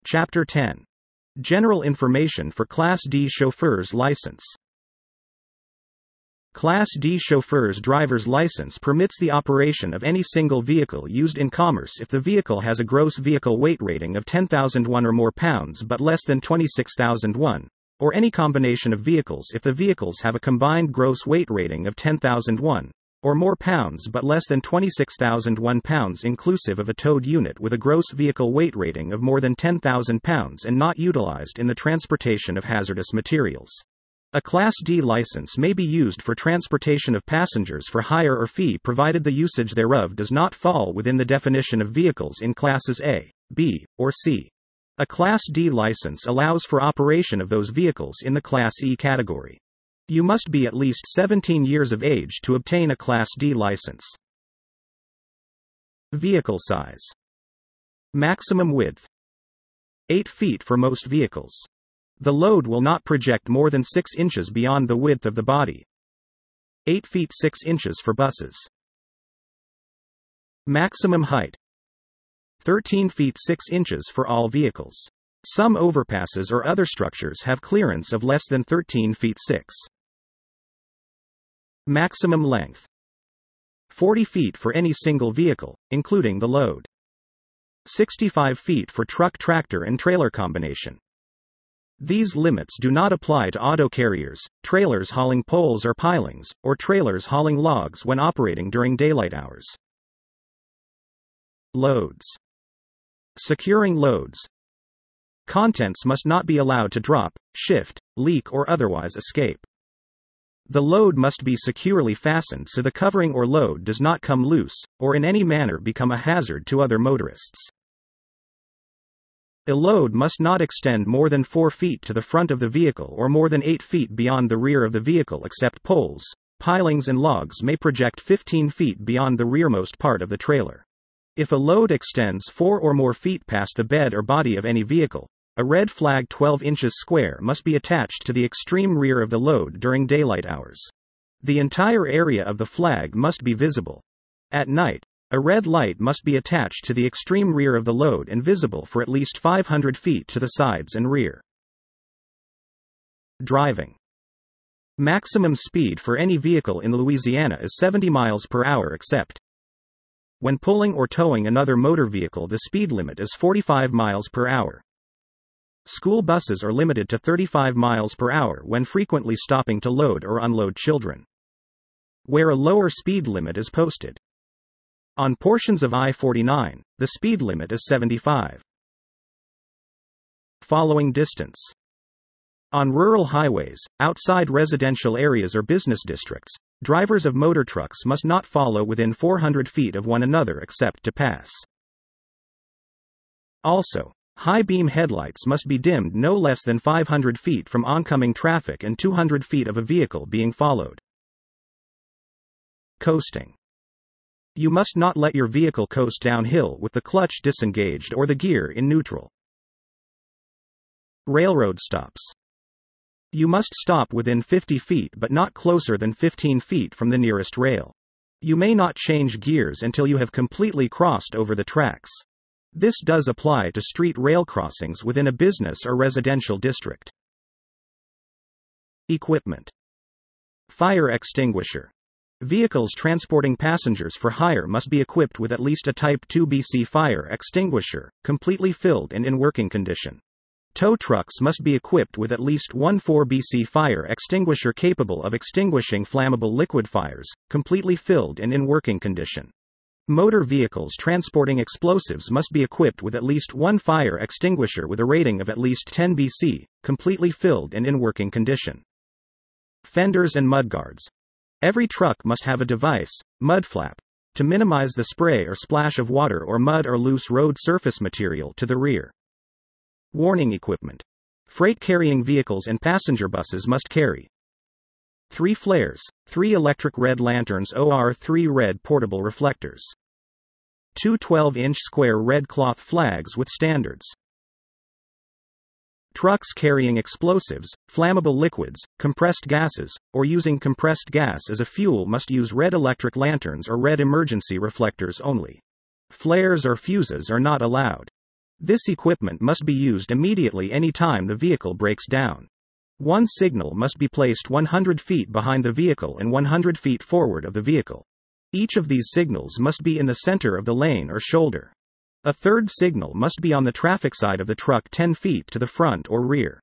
Chapter 10. General information for Class D chauffeur's license. Class D chauffeur's driver's license permits the operation of any single vehicle used in commerce if the vehicle has a gross vehicle weight rating of 10,001 or more pounds but less than 26,001, or any combination of vehicles if the vehicles have a combined gross weight rating of 10,001 or more pounds but less than 26,001 pounds inclusive of a towed unit with a gross vehicle weight rating of more than 10,000 pounds and not utilized in the transportation of hazardous materials. A Class D license may be used for transportation of passengers for hire or fee provided the usage thereof does not fall within the definition of vehicles in Classes A, B, or C. A Class D license allows for operation of those vehicles in the Class E category. You must be at least 17 years of age to obtain a Class D license. Vehicle size. Maximum width. 8 feet for most vehicles. The load will not project more than 6 inches beyond the width of the body. 8 feet 6 inches for buses. Maximum height. 13 feet 6 inches for all vehicles. Some overpasses or other structures have clearance of less than 13 feet 6. Maximum length. 40 feet for any single vehicle, including the load. 65 feet for truck, tractor, and trailer combination. These limits do not apply to auto carriers, trailers hauling poles or pilings, or trailers hauling logs when operating during daylight hours. Loads. Securing loads. Contents must not be allowed to drop, shift, leak, or otherwise escape. The load must be securely fastened so the covering or load does not come loose, or in any manner become a hazard to other motorists. A load must not extend more than 4 feet to the front of the vehicle or more than 8 feet beyond the rear of the vehicle except poles, pilings and logs may project 15 feet beyond the rearmost part of the trailer. If a load extends 4 or more feet past the bed or body of any vehicle, a red flag 12 inches square must be attached to the extreme rear of the load during daylight hours. The entire area of the flag must be visible. At night, a red light must be attached to the extreme rear of the load and visible for at least 500 feet to the sides and rear. Driving. Maximum speed for any vehicle in Louisiana is 70 miles per hour except when pulling or towing another motor vehicle. The speed limit is 45 miles per hour. School buses are limited to 35 miles per hour when frequently stopping to load or unload children, where a lower speed limit is posted. On portions of I-49, the speed limit is 75. Following distance. On rural highways, outside residential areas or business districts, drivers of motor trucks must not follow within 400 feet of one another except to pass. Also, high-beam headlights must be dimmed no less than 500 feet from oncoming traffic and 200 feet of a vehicle being followed. Coasting. You must not let your vehicle coast downhill with the clutch disengaged or the gear in neutral. Railroad stops. You must stop within 50 feet but not closer than 15 feet from the nearest rail. You may not change gears until you have completely crossed over the tracks. This does apply to street rail crossings within a business or residential district. Equipment. Fire extinguisher. Vehicles transporting passengers for hire must be equipped with at least a Type 2 BC fire extinguisher, completely filled and in working condition. Tow trucks must be equipped with at least one 4 BC fire extinguisher capable of extinguishing flammable liquid fires, completely filled and in working condition. Motor vehicles transporting explosives must be equipped with at least one fire extinguisher with a rating of at least 10 BC, completely filled and in working condition. Fenders and mudguards. Every truck must have a device, mud flap, to minimize the spray or splash of water or mud or loose road surface material to the rear. Warning equipment. Freight carrying vehicles and passenger buses must carry 3 flares, 3 electric red lanterns or 3 red portable reflectors, 2 12-inch square red cloth flags with standards. Trucks carrying explosives, flammable liquids, compressed gases, or using compressed gas as a fuel must use red electric lanterns or red emergency reflectors only. Flares or fuses are not allowed. This equipment must be used immediately anytime the vehicle breaks down. One signal must be placed 100 feet behind the vehicle and 100 feet forward of the vehicle. Each of these signals must be in the center of the lane or shoulder. A third signal must be on the traffic side of the truck 10 feet to the front or rear.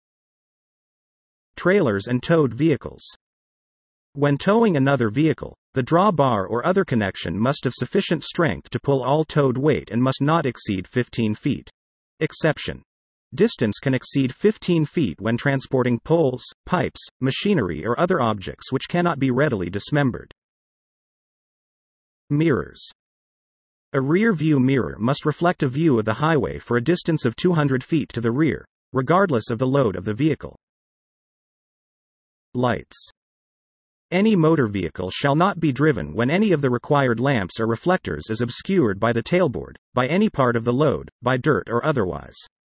Trailers and towed vehicles. When towing another vehicle, the drawbar or other connection must have sufficient strength to pull all towed weight and must not exceed 15 feet. Exception. Distance can exceed 15 feet when transporting poles, pipes, machinery or other objects which cannot be readily dismembered. Mirrors. A rear view mirror must reflect a view of the highway for a distance of 200 feet to the rear, regardless of the load of the vehicle. Lights. Any motor vehicle shall not be driven when any of the required lamps or reflectors is obscured by the tailboard, by any part of the load, by dirt or otherwise.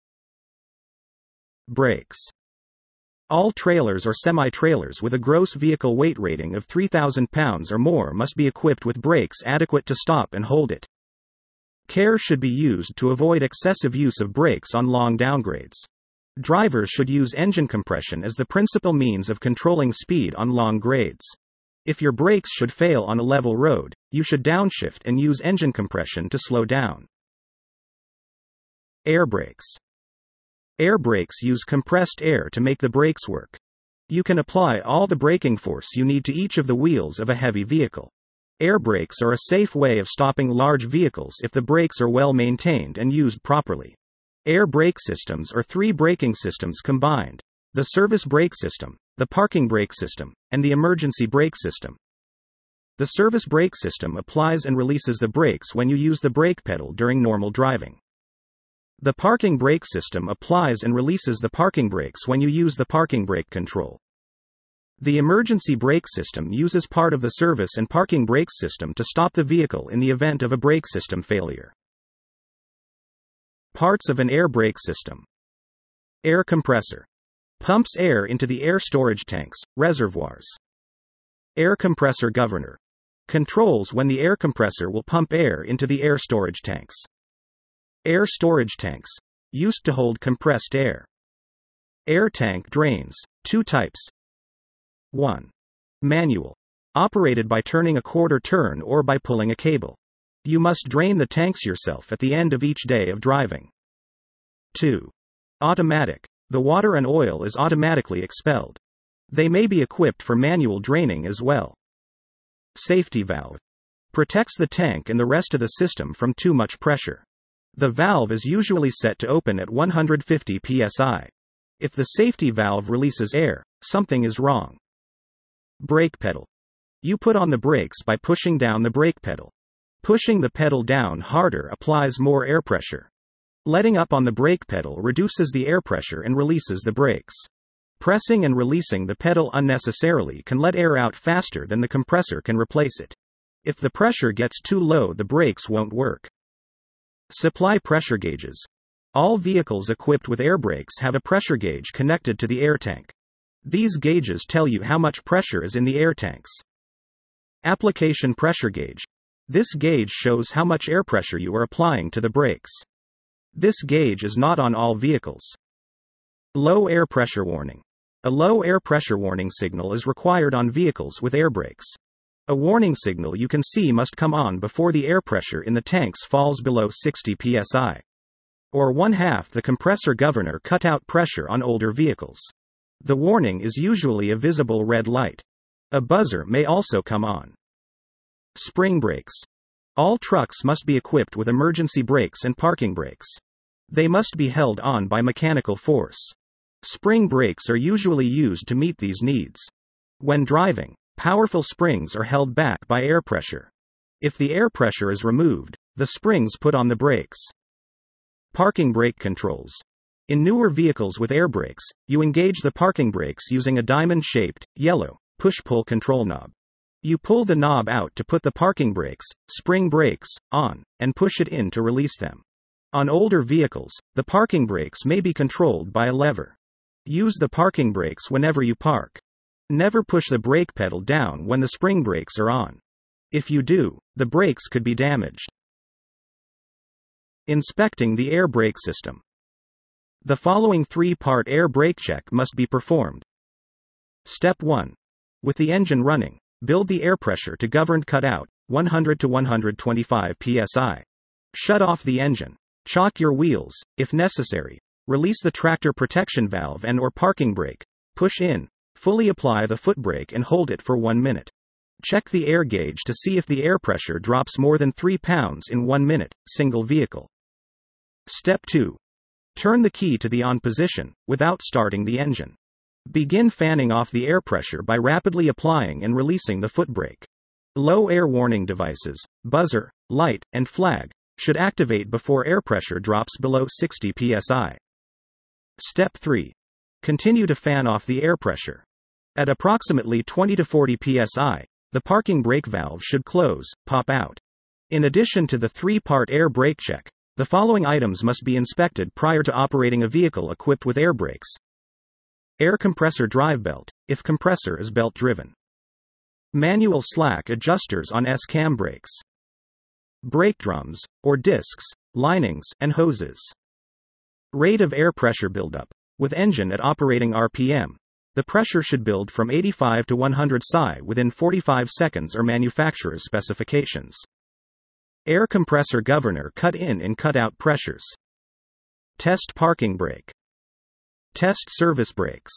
Brakes. All trailers or semi-trailers with a gross vehicle weight rating of 3,000 pounds or more must be equipped with brakes adequate to stop and hold it. Care should be used to avoid excessive use of brakes on long downgrades. Drivers should use engine compression as the principal means of controlling speed on long grades. If your brakes should fail on a level road, you should downshift and use engine compression to slow down. Air brakes. Air brakes use compressed air to make the brakes work. You can apply all the braking force you need to each of the wheels of a heavy vehicle. Air brakes are a safe way of stopping large vehicles if the brakes are well maintained and used properly. Air brake systems are 3 braking systems combined: the service brake system, the parking brake system, and the emergency brake system. The service brake system applies and releases the brakes when you use the brake pedal during normal driving. The parking brake system applies and releases the parking brakes when you use the parking brake control. The emergency brake system uses part of the service and parking brake system to stop the vehicle in the event of a brake system failure. Parts of an air brake system. Air compressor. Pumps air into the air storage tanks, reservoirs. Air compressor governor. Controls when the air compressor will pump air into the air storage tanks. Air storage tanks. Used to hold compressed air. Air tank drains. 2 types. 1. Manual. Operated by turning a quarter turn or by pulling a cable. You must drain the tanks yourself at the end of each day of driving. 2. Automatic. The water and oil is automatically expelled. They may be equipped for manual draining as well. Safety valve. Protects the tank and the rest of the system from too much pressure. The valve is usually set to open at 150 psi. If the safety valve releases air, something is wrong. Brake pedal. You put on the brakes by pushing down the brake pedal. Pushing the pedal down harder applies more air pressure. Letting up on the brake pedal reduces the air pressure and releases the brakes. Pressing and releasing the pedal unnecessarily can let air out faster than the compressor can replace it. If the pressure gets too low, the brakes won't work. Supply pressure gauges. All vehicles equipped with air brakes have a pressure gauge connected to the air tank. These gauges tell you how much pressure is in the air tanks. Application pressure gauge. This gauge shows how much air pressure you are applying to the brakes. This gauge is not on all vehicles. Low air pressure warning. A low air pressure warning signal is required on vehicles with air brakes. A warning signal you can see must come on before the air pressure in the tanks falls below 60 psi. Or 1/2 the compressor governor cutout pressure on older vehicles. The warning is usually a visible red light. A buzzer may also come on. Spring brakes. All trucks must be equipped with emergency brakes and parking brakes. They must be held on by mechanical force. Spring brakes are usually used to meet these needs. When driving, powerful springs are held back by air pressure. If the air pressure is removed, the springs put on the brakes. Parking brake controls. In newer vehicles with air brakes, you engage the parking brakes using a diamond-shaped, yellow, push-pull control knob. You pull the knob out to put the parking brakes, spring brakes, on, and push it in to release them. On older vehicles, the parking brakes may be controlled by a lever. Use the parking brakes whenever you park. Never push the brake pedal down when the spring brakes are on. If you do, the brakes could be damaged. Inspecting the air brake system. The following 3-part air brake check must be performed. Step 1. With the engine running, build the air pressure to governed cutout, 100 to 125 psi. Shut off the engine. Chock your wheels, if necessary. Release the tractor protection valve and/or parking brake. Push in. Fully apply the foot brake and hold it for 1 minute. Check the air gauge to see if the air pressure drops more than 3 pounds in 1 minute, single vehicle. Step 2. Turn the key to the on position, without starting the engine. Begin fanning off the air pressure by rapidly applying and releasing the foot brake. Low air warning devices, buzzer, light, and flag, should activate before air pressure drops below 60 psi. Step 3. Continue to fan off the air pressure. At approximately 20 to 40 psi, the parking brake valve should close, pop out. In addition to the 3-part air brake check, the following items must be inspected prior to operating a vehicle equipped with air brakes. Air compressor drive belt, if compressor is belt driven. Manual slack adjusters on S-cam brakes. Brake drums, or discs, linings, and hoses. Rate of air pressure buildup. With engine at operating RPM, the pressure should build from 85 to 100 psi within 45 seconds or manufacturer's specifications. Air compressor governor cut in and cut out pressures. Test parking brake. Test service brakes.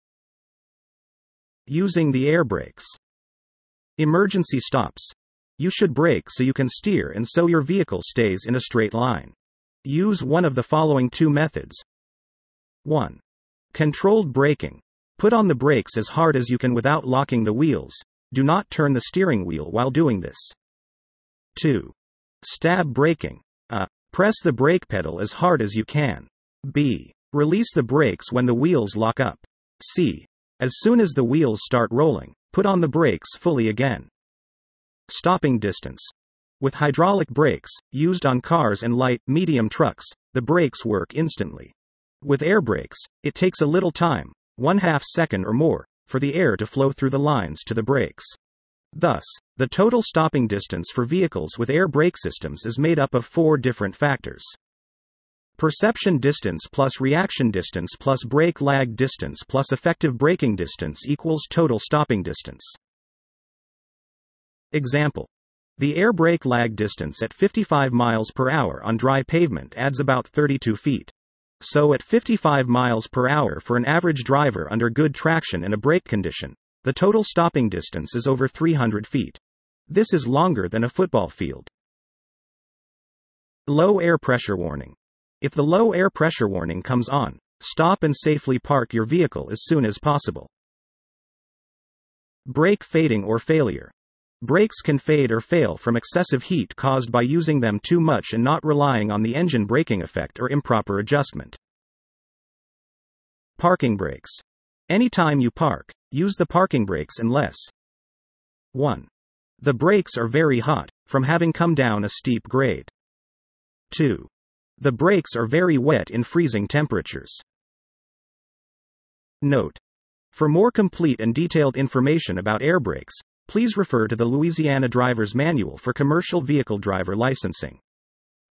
Using the air brakes. Emergency stops. You should brake so you can steer and so your vehicle stays in a straight line. Use one of the following 2 methods. 1. Controlled braking. Put on the brakes as hard as you can without locking the wheels. Do not turn the steering wheel while doing this. 2. Stab braking. A. Press the brake pedal as hard as you can. B. Release the brakes when the wheels lock up. C. As soon as the wheels start rolling, put on the brakes fully again. Stopping distance. With hydraulic brakes, used on cars and light, medium trucks, the brakes work instantly. With air brakes, it takes a little time, 1/2 second or more, for the air to flow through the lines to the brakes. Thus, the total stopping distance for vehicles with air brake systems is made up of 4 different factors. Perception distance plus reaction distance plus brake lag distance plus effective braking distance equals total stopping distance. Example. The air brake lag distance at 55 miles per hour on dry pavement adds about 32 feet. So at 55 miles per hour for an average driver under good traction and a brake condition, the total stopping distance is over 300 feet. This is longer than a football field. Low air pressure warning. If the low air pressure warning comes on, stop and safely park your vehicle as soon as possible. Brake fading or failure. Brakes can fade or fail from excessive heat caused by using them too much and not relying on the engine braking effect or improper adjustment. Parking brakes. Anytime you park, use the parking brakes unless 1. The brakes are very hot, from having come down a steep grade. 2. The brakes are very wet in freezing temperatures. Note. For more complete and detailed information about air brakes, please refer to the Louisiana Driver's Manual for Commercial Vehicle Driver Licensing.